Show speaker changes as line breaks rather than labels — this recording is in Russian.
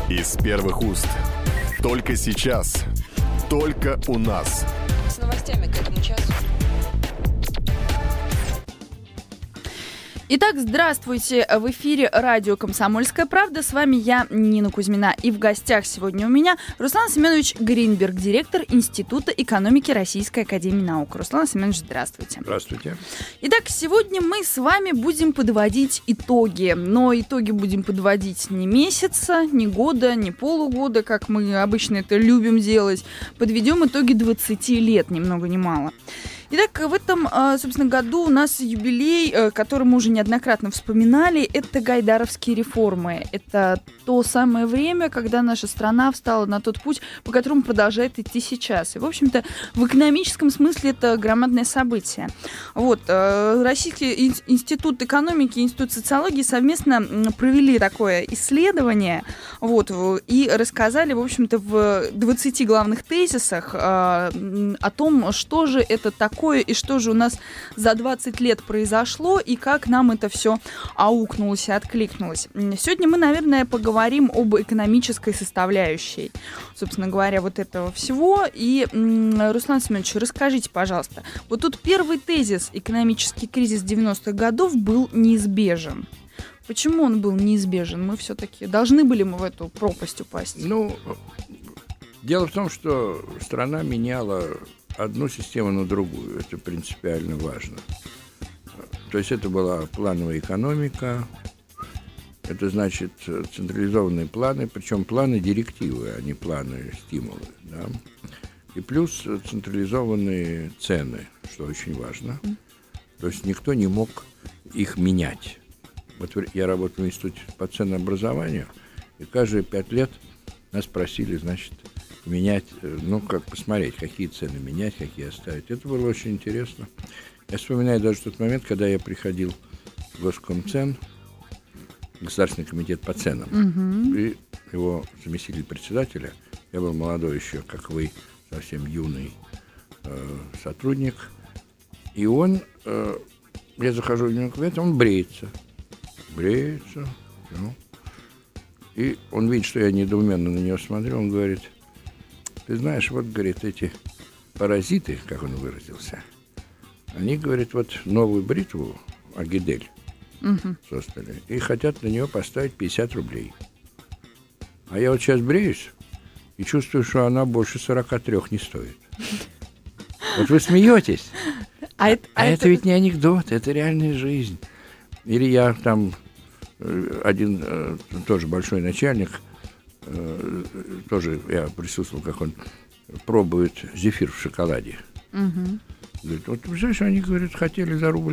Из первых уст. Только сейчас. Только у нас.
С новостями к этому часу.
Итак, здравствуйте. В эфире радио «Комсомольская правда». С вами я, Нина Кузьмина. И в гостях сегодня у меня Руслан Семенович Гринберг, директор Института экономики Российской академии наук. Руслан Семенович, здравствуйте.
Здравствуйте.
Итак, сегодня мы с вами будем подводить итоги. Но итоги будем подводить не месяца, не года, не полугода, как мы обычно это любим делать. Подведем итоги 20 лет, ни много ни мало. Итак, в этом, собственно, году у нас юбилей, который мы уже неоднократно вспоминали, это гайдаровские реформы. Это то самое время, когда наша страна встала на тот путь, по которому продолжает идти сейчас. И, в общем-то, в экономическом смысле это громадное событие. Вот, Российский институт экономики и Институт социологии совместно провели такое исследование, вот, и рассказали, в общем-то, в 20 главных тезисах о том, что же это такое, и что же у нас за 20 лет произошло, и как нам это все аукнулось и откликнулось. Сегодня мы, наверное, поговорим об экономической составляющей, собственно говоря, вот этого всего. И, Руслан Семенович, расскажите, пожалуйста, вот тут первый тезис: экономический кризис 90-х годов был неизбежен. Почему он был неизбежен? Мы все-таки должны были мы в эту пропасть упасть?
Дело в том, что страна меняла одну систему на другую. Это принципиально важно. То есть это была плановая экономика, это значит централизованные планы, причем планы директивы, а не планы стимулы. Да? И плюс централизованные цены, что очень важно. То есть никто не мог их менять. Вот я работаю в Институте по ценообразованию, и каждые 5 лет нас просили, значит, менять, посмотреть, какие цены менять, какие оставить. Это было очень интересно. Я вспоминаю даже тот момент, когда я приходил в Госкомцен, Государственный комитет по ценам, и его заместитель председателя, я был молодой еще, как вы, совсем юный сотрудник, и он, я захожу в него кабинет, он бреется, и он видит, что я недоуменно на него смотрю, он говорит: ты знаешь, вот, говорит, эти паразиты, как он выразился, они, говорит, вот новую бритву Агидель создали и хотят на нее поставить 50 рублей. А я вот сейчас бреюсь и чувствую, что она больше 43 не стоит. Вот вы смеетесь, а это ведь не анекдот, это реальная жизнь. Или я там, один тоже большой начальник, тоже я присутствовал, как он пробует зефир в шоколаде. Говорит, вот, знаешь, они, говорят, хотели за рубль